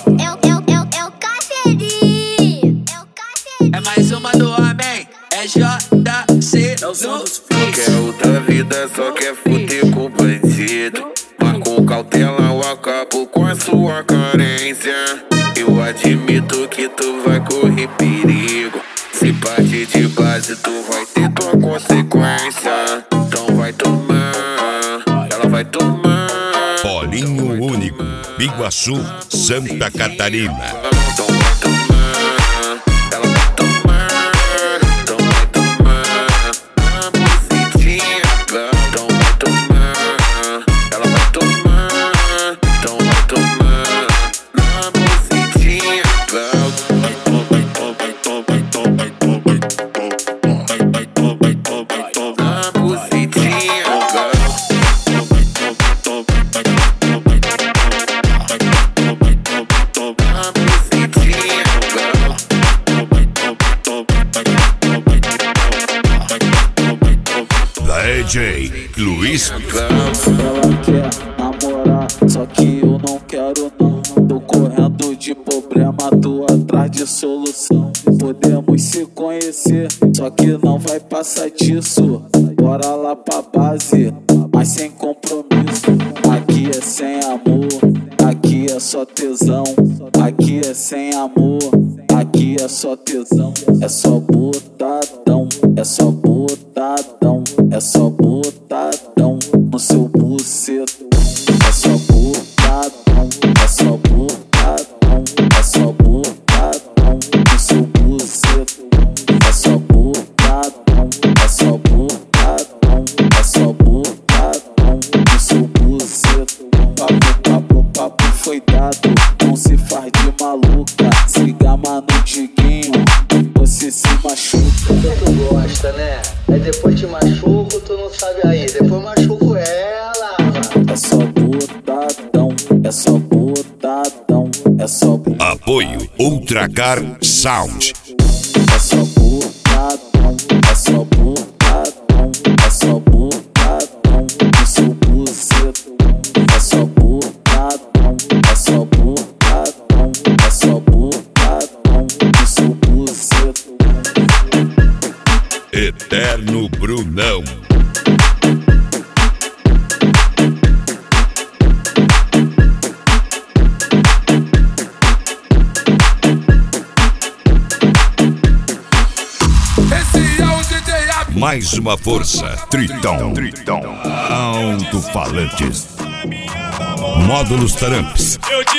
É o Caferi. É mais uma do homem, é JC Não quer outra vida, só quer fuder com bandido. Mas com cautela eu acabo com a sua carência. Eu admito que tu vai correr perigo. Se partir de base, tu vai ter tua consequência. Então vai tomar, ela vai tomar. Polinho Único, Biguaçu, Santa Catarina. Então vai tomar, ela vai tomar. Então vai tomar, a bucetinha. Então vai tomar, ela vai tomar. Então vai tomar, a bucetinha. DJ Luiz. Ela quer namorar, só que eu não quero não. Tô correndo de problema, tô atrás de solução. Podemos se conhecer, só que não vai passar disso. Bora lá pra base, mas sem compromisso. Aqui é sem amor, aqui é só tesão. Aqui é sem amor, aqui é só tesão. É só botadão, é só botadão. É só botadão no seu bucetão. É só botadão, é só botadão. É só botadão no seu bucetão. É só botadão, é só botadão. É só botadão no seu bucetão. Papo foi dado, não se faz de maluca. Siga Mano Diguinho, você se machuca. Tu gosta, né? Aí depois te machuco, tu não sabe aí. Depois machuco ela, mano. É só botadão, é só botadão, é só botadão. Apoio Ultracar Sound. É só botadão, é só botadão, é só botadão no seu bucetão. É só botadão, é só botadão, é só botadão no seu bucetão. Eterno Brunão. Mais uma força, Tritão. Alto-falantes. Módulos Taramps.